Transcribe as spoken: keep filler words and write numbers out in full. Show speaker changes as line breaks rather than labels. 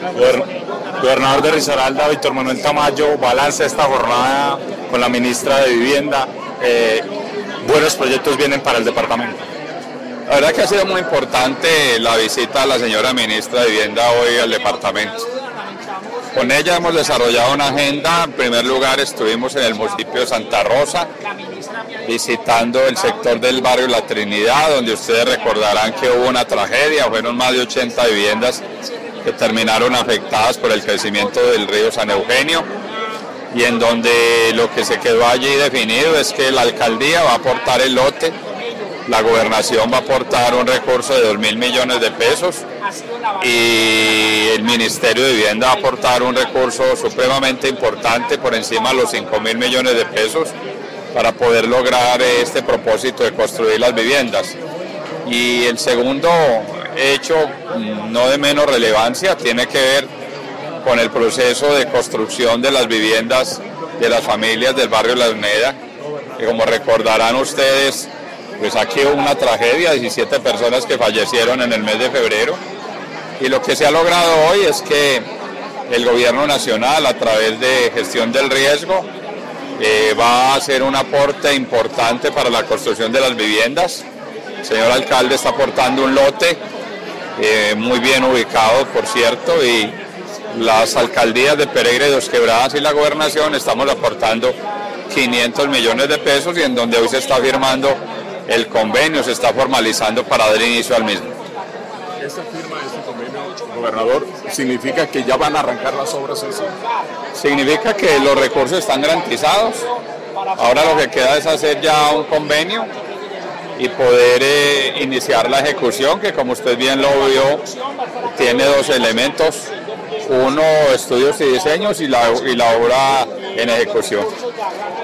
Gobernador de Risaralda, Víctor Manuel Tamayo, balance esta jornada con la ministra de Vivienda. Eh, buenos proyectos vienen para el departamento.
La verdad que ha sido muy importante la visita de la señora ministra de Vivienda hoy al departamento. Con ella hemos desarrollado una agenda. En primer lugar estuvimos en el municipio de Santa Rosa, visitando el sector del barrio La Trinidad, donde ustedes recordarán que hubo una tragedia, fueron más de ochenta viviendas que terminaron afectadas por el crecimiento del río San Eugenio, y en donde lo que se quedó allí definido es que la alcaldía va a aportar el lote, la gobernación va a aportar un recurso de dos mil millones de pesos y el Ministerio de Vivienda va a aportar un recurso supremamente importante por encima de los cinco mil millones de pesos para poder lograr este propósito de construir las viviendas. Y el segundo hecho, no de menos relevancia, tiene que ver con el proceso de construcción de las viviendas de las familias del barrio La Alameda, que como recordarán ustedes, pues aquí hubo una tragedia, diecisiete personas que fallecieron en el mes de febrero, y lo que se ha logrado hoy es que el gobierno nacional, a través de gestión del riesgo, eh, va a hacer un aporte importante para la construcción de las viviendas. El señor alcalde está aportando un lote eh, muy bien ubicado, por cierto, y las alcaldías de Pereira y Dos Quebradas y la gobernación estamos aportando quinientos millones de pesos, y en donde hoy se está firmando el convenio, se está formalizando para dar inicio al mismo.
¿Esta firma de este convenio, gobernador, significa que ya van a arrancar las obras en sí?
Significa que los recursos están garantizados. Ahora lo que queda es hacer ya un convenio y poder eh, iniciar la ejecución, que como usted bien lo vio, tiene dos elementos: uno, estudios y diseños, y la, y la obra en ejecución.